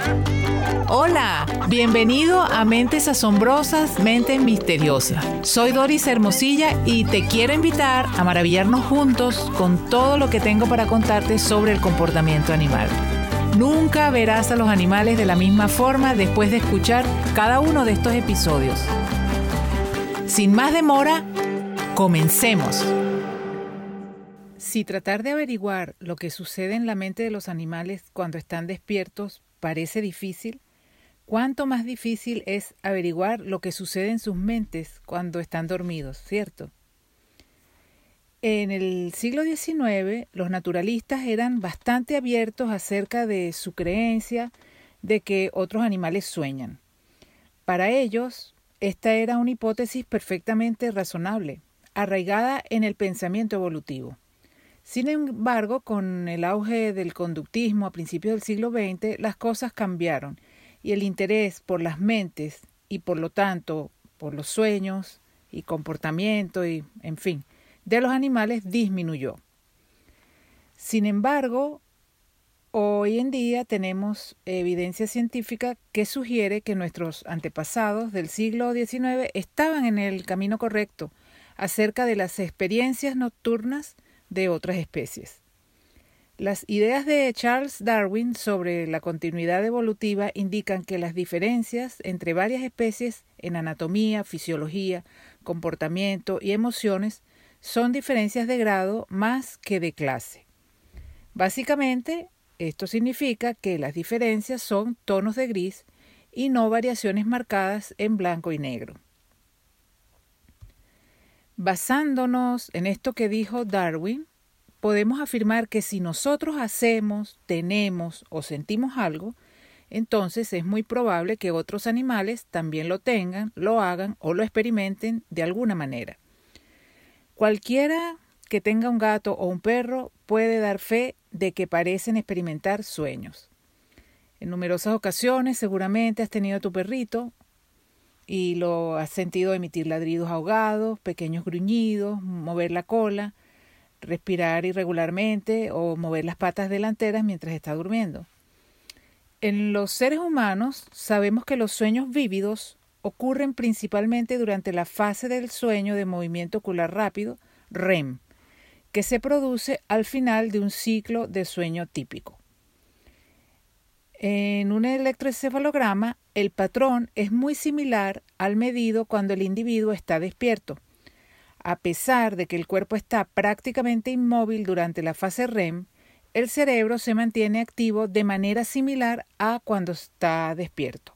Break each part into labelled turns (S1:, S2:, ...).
S1: Hola, bienvenido a Mentes Asombrosas, Mentes Misteriosas. Soy Doris Hermosilla y te quiero invitar a maravillarnos juntos con todo lo que tengo para contarte sobre el comportamiento animal. Nunca verás a los animales de la misma forma después de escuchar cada uno de estos episodios. Sin más demora, comencemos. Si tratar de averiguar lo que sucede en la mente de los animales cuando están despiertos parece difícil, ¿cuánto más difícil es averiguar lo que sucede en sus mentes cuando están dormidos, cierto? En el siglo XIX, los naturalistas eran bastante abiertos acerca de su creencia de que otros animales sueñan. Para ellos, esta era una hipótesis perfectamente razonable, arraigada en el pensamiento evolutivo. Sin embargo, con el auge del conductismo a principios del siglo XX, las cosas cambiaron y el interés por las mentes y por lo tanto por los sueños y comportamiento de los animales disminuyó. Sin embargo, hoy en día tenemos evidencia científica que sugiere que nuestros antepasados del siglo XIX estaban en el camino correcto acerca de las experiencias nocturnas de otras especies. Las ideas de Charles Darwin sobre la continuidad evolutiva indican que las diferencias entre varias especies en anatomía, fisiología, comportamiento y emociones son diferencias de grado más que de clase. Básicamente, esto significa que las diferencias son tonos de gris y no variaciones marcadas en blanco y negro. Basándonos en esto que dijo Darwin, podemos afirmar que si nosotros hacemos, tenemos o sentimos algo, entonces es muy probable que otros animales también lo tengan, lo hagan o lo experimenten de alguna manera. Cualquiera que tenga un gato o un perro puede dar fe de que parecen experimentar sueños. En numerosas ocasiones seguramente has tenido a tu perrito y lo has sentido emitir ladridos ahogados, pequeños gruñidos, mover la cola, respirar irregularmente o mover las patas delanteras mientras está durmiendo. En los seres humanos sabemos que los sueños vívidos ocurren principalmente durante la fase del sueño de movimiento ocular rápido, REM, que se produce al final de un ciclo de sueño típico. En un electroencefalograma, el patrón es muy similar al medido cuando el individuo está despierto. A pesar de que el cuerpo está prácticamente inmóvil durante la fase REM, el cerebro se mantiene activo de manera similar a cuando está despierto.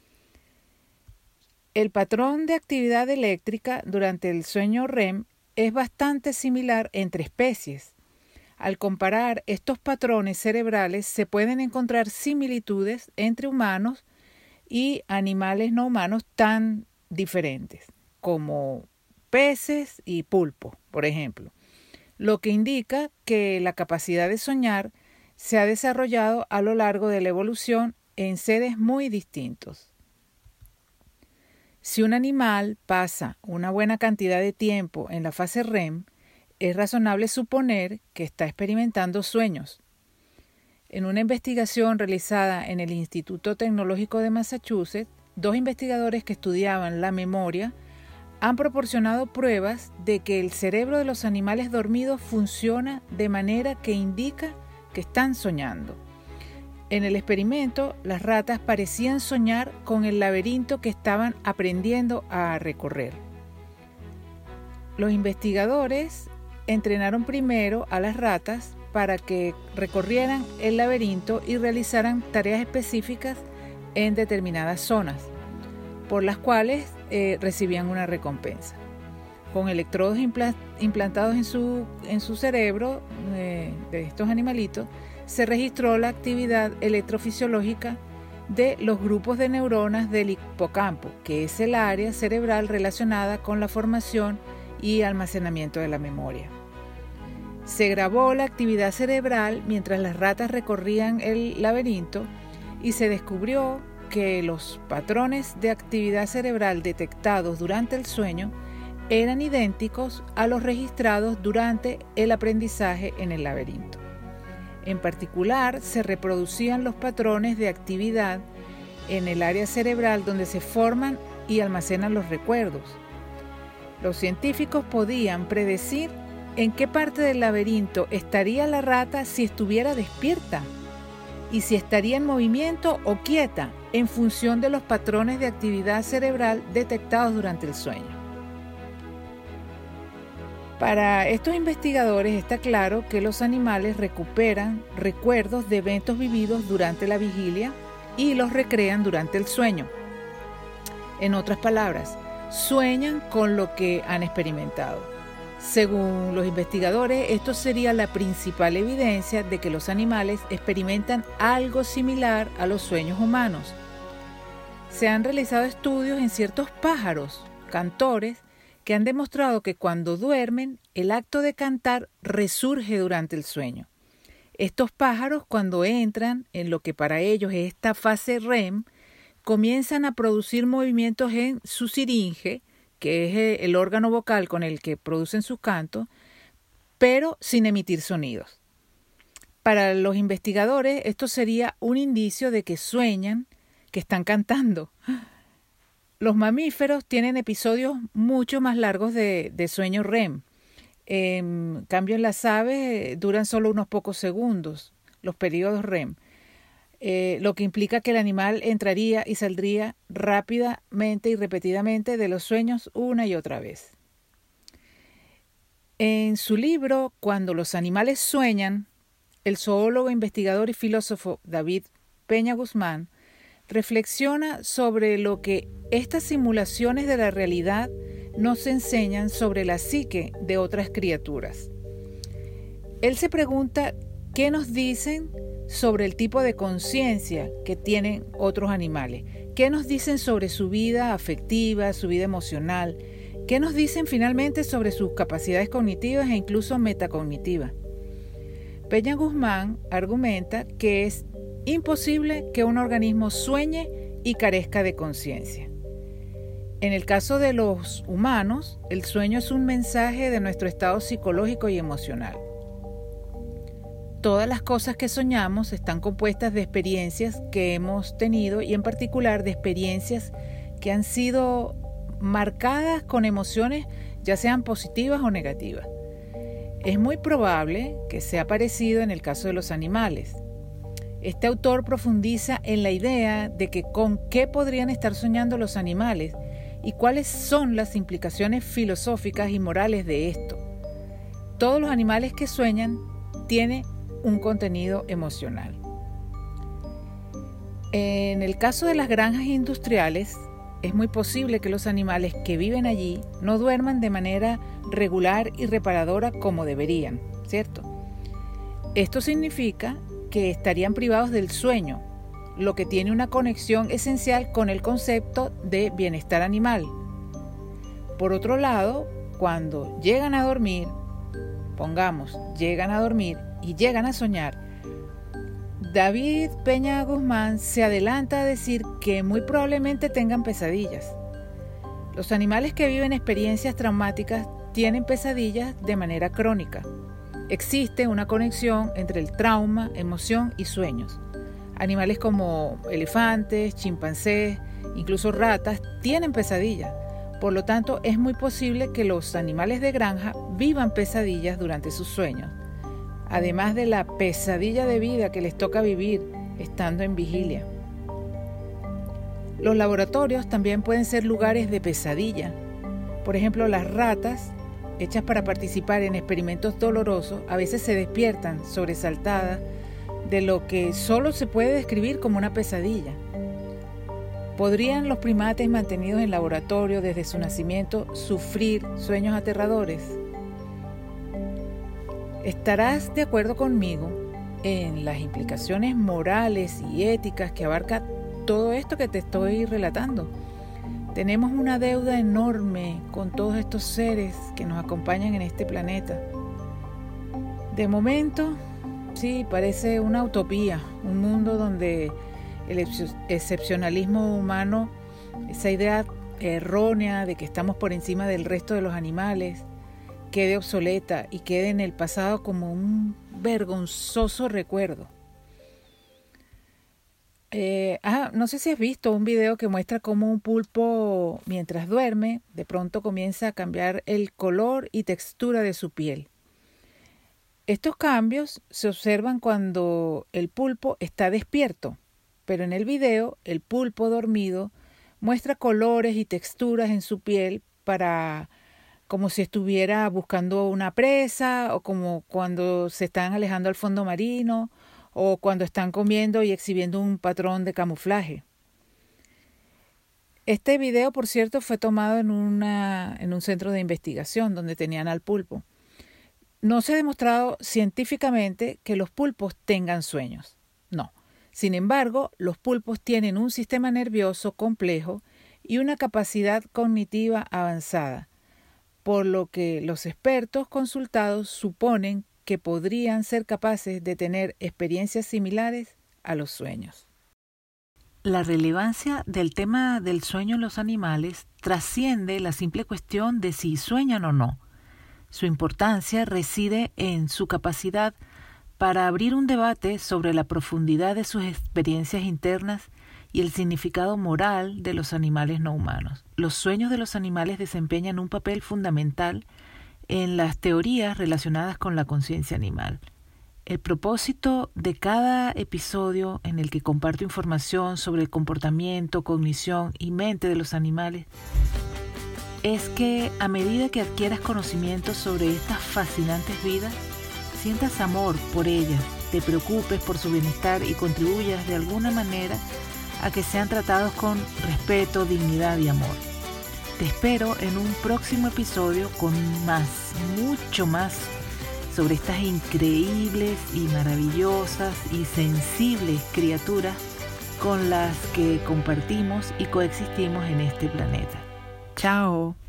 S1: El patrón de actividad eléctrica durante el sueño REM es bastante similar entre especies. Al comparar estos patrones cerebrales se pueden encontrar similitudes entre humanos y animales no humanos tan diferentes, como peces y pulpos, por ejemplo, lo que indica que la capacidad de soñar se ha desarrollado a lo largo de la evolución en seres muy distintos. Si un animal pasa una buena cantidad de tiempo en la fase REM, es razonable suponer que está experimentando sueños. En una investigación realizada en el Instituto Tecnológico de Massachusetts, 2 investigadores que estudiaban la memoria han proporcionado pruebas de que el cerebro de los animales dormidos funciona de manera que indica que están soñando. En el experimento, las ratas parecían soñar con el laberinto que estaban aprendiendo a recorrer. Los investigadores entrenaron primero a las ratas para que recorrieran el laberinto y realizaran tareas específicas en determinadas zonas, por las cuales recibían una recompensa. Con electrodos implantados en su cerebro de estos animalitos, se registró la actividad electrofisiológica de los grupos de neuronas del hipocampo, que es el área cerebral relacionada con la formación y almacenamiento de la memoria. Se grabó la actividad cerebral mientras las ratas recorrían el laberinto y se descubrió que los patrones de actividad cerebral detectados durante el sueño eran idénticos a los registrados durante el aprendizaje en el laberinto. En particular, se reproducían los patrones de actividad en el área cerebral donde se forman y almacenan los recuerdos. Los científicos podían predecir en qué parte del laberinto estaría la rata si estuviera despierta y si estaría en movimiento o quieta en función de los patrones de actividad cerebral detectados durante el sueño. Para estos investigadores está claro que los animales recuperan recuerdos de eventos vividos durante la vigilia y los recrean durante el sueño. En otras palabras, sueñan con lo que han experimentado. Según los investigadores, esto sería la principal evidencia de que los animales experimentan algo similar a los sueños humanos. Se han realizado estudios en ciertos pájaros, cantores, que han demostrado que cuando duermen, el acto de cantar resurge durante el sueño. Estos pájaros, cuando entran en lo que para ellos es esta fase REM, comienzan a producir movimientos en su siringe, que es el órgano vocal con el que producen sus cantos, pero sin emitir sonidos. Para los investigadores, esto sería un indicio de que sueñan, que están cantando. Los mamíferos tienen episodios mucho más largos de sueño REM. En cambio, en las aves duran solo unos pocos segundos, los periodos REM, lo que implica que el animal entraría y saldría rápidamente y repetidamente de los sueños una y otra vez. En su libro Cuando los animales sueñan, el zoólogo, investigador y filósofo David Peña Guzmán reflexiona sobre lo que estas simulaciones de la realidad nos enseñan sobre la psique de otras criaturas. Él se pregunta qué nos dicen sobre el tipo de conciencia que tienen otros animales, qué nos dicen sobre su vida afectiva, su vida emocional, qué nos dicen finalmente sobre sus capacidades cognitivas e incluso metacognitivas. Peña Guzmán argumenta que es imposible que un organismo sueñe y carezca de conciencia. En el caso de los humanos, el sueño es un mensaje de nuestro estado psicológico y emocional. Todas las cosas que soñamos están compuestas de experiencias que hemos tenido y en particular de experiencias que han sido marcadas con emociones ya sean positivas o negativas. Es muy probable que sea parecido en el caso de los animales. Este autor profundiza en la idea de que con qué podrían estar soñando los animales y cuáles son las implicaciones filosóficas y morales de esto. Todos los animales que sueñan tienen un contenido emocional. En el caso de las granjas industriales, es muy posible que los animales que viven allí no duerman de manera regular y reparadora como deberían, ¿cierto? Esto significa que estarían privados del sueño, lo que tiene una conexión esencial con el concepto de bienestar animal. Por otro lado, cuando llegan a dormir, llegan a dormir y llegan a soñar, David Peña Guzmán se adelanta a decir que muy probablemente tengan pesadillas. Los animales que viven experiencias traumáticas tienen pesadillas de manera crónica. Existe una conexión entre el trauma, emoción y sueños. Animales como elefantes, chimpancés, incluso ratas, tienen pesadillas. Por lo tanto, es muy posible que los animales de granja vivan pesadillas durante sus sueños, además de la pesadilla de vida que les toca vivir estando en vigilia. Los laboratorios también pueden ser lugares de pesadilla. Por ejemplo, las ratas, hechas para participar en experimentos dolorosos, a veces se despiertan sobresaltadas de lo que solo se puede describir como una pesadilla. ¿Podrían los primates mantenidos en laboratorio desde su nacimiento sufrir sueños aterradores? ¿Estarás de acuerdo conmigo en las implicaciones morales y éticas que abarca todo esto que te estoy relatando? Tenemos una deuda enorme con todos estos seres que nos acompañan en este planeta. De momento, sí, parece una utopía, un mundo donde el excepcionalismo humano, esa idea errónea de que estamos por encima del resto de los animales, quede obsoleta y quede en el pasado como un vergonzoso recuerdo. No sé si has visto un video que muestra cómo un pulpo, mientras duerme, de pronto comienza a cambiar el color y textura de su piel. Estos cambios se observan cuando el pulpo está despierto, pero en el video el pulpo dormido muestra colores y texturas en su piel como si estuviera buscando una presa, o como cuando se están alejando al fondo marino, o cuando están comiendo y exhibiendo un patrón de camuflaje. Este video, por cierto, fue tomado en un centro de investigación donde tenían al pulpo. No se ha demostrado científicamente que los pulpos tengan sueños. No. Sin embargo, los pulpos tienen un sistema nervioso complejo y una capacidad cognitiva avanzada, por lo que los expertos consultados suponen que podrían ser capaces de tener experiencias similares a los sueños. La relevancia del tema del sueño en los animales trasciende la simple cuestión de si sueñan o no. Su importancia reside en su capacidad para abrir un debate sobre la profundidad de sus experiencias internas y el significado moral de los animales no humanos. Los sueños de los animales desempeñan un papel fundamental en las teorías relacionadas con la conciencia animal. El propósito de cada episodio en el que comparto información sobre el comportamiento, cognición y mente de los animales es que a medida que adquieras conocimiento sobre estas fascinantes vidas, sientas amor por ellas, te preocupes por su bienestar y contribuyas de alguna manera a que sean tratados con respeto, dignidad y amor. Te espero en un próximo episodio con mucho más sobre estas increíbles y maravillosas y sensibles criaturas con las que compartimos y coexistimos en este planeta. ¡Chao!